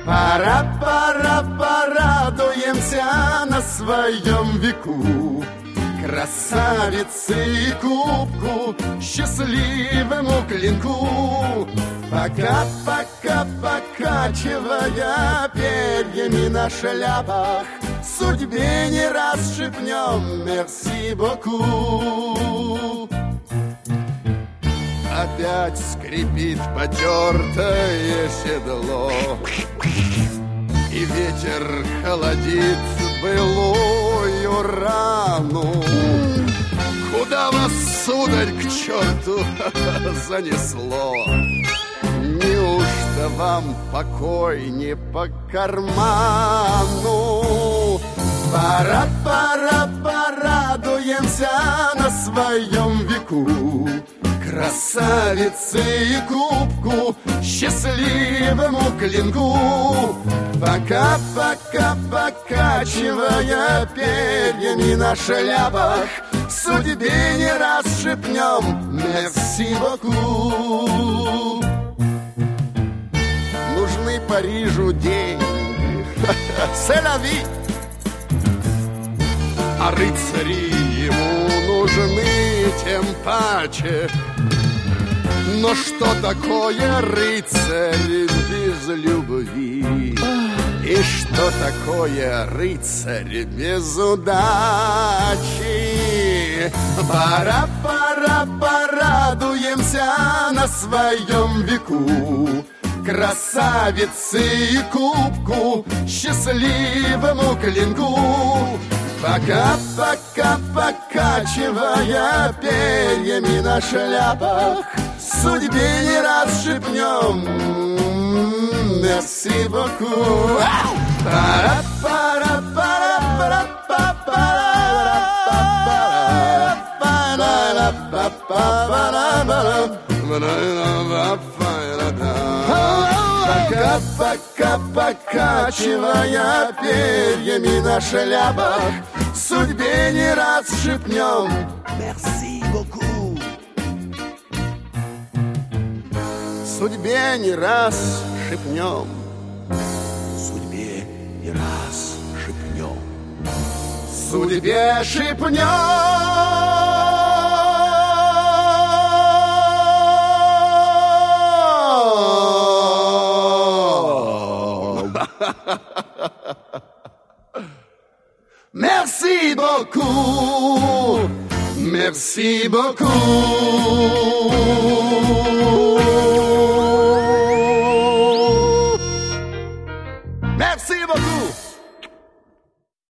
Порадуемся на своем веку красавице и кубку, счастливому клинку. Пока, покачивая перьями на шляпах, судьбе не раз шепнем мерси боку. Опять скрипит потертое седло, и ветер холодит былую рану. Куда вас, сударь, к черту занесло? Неужто вам покой не по карману? Порадуемся на своем веку красавице и кубку, счастливому клинку. Пока, покачивая перьями на шляпах, судьбе не раз шепнем мерси боку. Нужны Парижу деньги, c'est la vie. А рыцари ему нужны тем паче. Но что такое рыцарь без любви? И что такое рыцарь без удачи? Порадуемся на своем веку красавице и кубку, счастливому клинку. Пока, покачивая перьями на шляпах, судьбе не раз шепнем мерси боку. Пока, покачивая перьями на шляпах, судьбе не раз шепнем мерси боку. Судьбе не раз шепнем, судьбе не раз шепнем, судьбе шепнем. Merci beaucoup, merci beaucoup. Merci beaucoup.